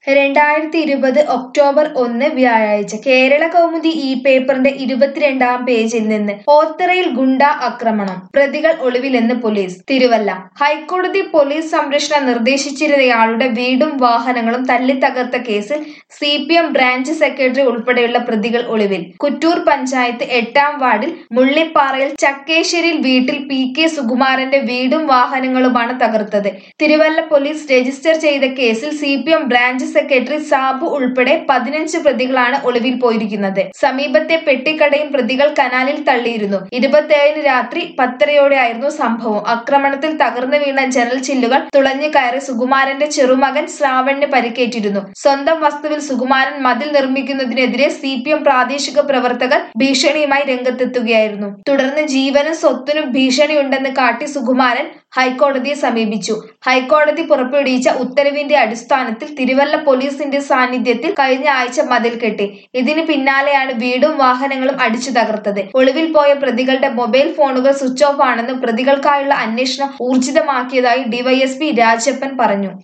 2020 October 1 വ്യാഴാഴ്ച കേരള കൗമുദി ഈ പേപ്പറിന്റെ 22-ാം പേജിൽ നിന്ന് ഓത്തറയിൽ ഗുണ്ടാ ആക്രമണം പ്രതികൾ ഒളിവിലെന്ന് പോലീസ് തിരുവല്ല ഹൈക്കോടതി പോലീസ് സംരക്ഷണം നിർദ്ദേശിച്ചിരുന്നയാളുടെ വീടും വാഹനങ്ങളും തല്ലിത്തകർത്ത കേസിൽ CPM ബ്രാഞ്ച് സെക്രട്ടറി ഉൾപ്പെടെയുള്ള പ്രതികൾ ഒളിവിൽ കുറ്റൂർ പഞ്ചായത്ത് 8-ാം വാർഡിൽ മുള്ളിപ്പാറയിൽ ചക്കേശ്ശേരിയിൽ വീട്ടിൽ PK സുകുമാരന്റെ വീടും വാഹനങ്ങളുമാണ് തകർത്തത്. തിരുവല്ല പോലീസ് രജിസ്റ്റർ ചെയ്ത കേസിൽ CPM ബ്രാഞ്ച് സെക്രട്ടറി സാബു ഉൾപ്പെടെ 15 പ്രതികളാണ് ഒളിവിൽ പോയിരിക്കുന്നത്. സമീപത്തെ പെട്ടിക്കടയും പ്രതികൾ കനാലിൽ തള്ളിയിരുന്നു. 27-ന് രാത്രി 10:30-യോടെയായിരുന്നു സംഭവം. ആക്രമണത്തിൽ തകർന്നു വീണ ജനൽ ചില്ലുകൾ തുളഞ്ഞു കയറി സുകുമാരന്റെ ചെറുമകൻ ശ്രാവണിന് പരിക്കേറ്റിരുന്നു. സ്വന്തം വസ്തുവിൽ സുകുമാരൻ മതിൽ നിർമ്മിക്കുന്നതിനെതിരെ CPM പ്രാദേശിക പ്രവർത്തകർ ഭീഷണിയുമായി രംഗത്തെത്തുകയായിരുന്നു. തുടർന്ന് ജീവനും സ്വത്തിനും ഭീഷണിയുണ്ടെന്ന് കാട്ടി സുകുമാരൻ ഹൈക്കോടതിയെ സമീപിച്ചു. ഹൈക്കോടതി പുറപ്പെടുവിച്ച ഉത്തരവിന്റെ അടിസ്ഥാനത്തിൽ തിരുവല്ല പോലീസിന്റെ സാന്നിധ്യത്തിൽ കഴിഞ്ഞ ആഴ്ച മതിൽ കെട്ടി. ഇതിന് പിന്നാലെയാണ് വീടും വാഹനങ്ങളും അടിച്ചു തകർത്തത്. ഒളിവിൽ പോയ പ്രതികളുടെ മൊബൈൽ ഫോണുകൾ സ്വിച്ച് ഓഫ് ആണെന്നും പ്രതികൾക്കായുള്ള അന്വേഷണം ഊർജിതമാക്കിയതായി DYSP രാജപ്പൻ പറഞ്ഞു.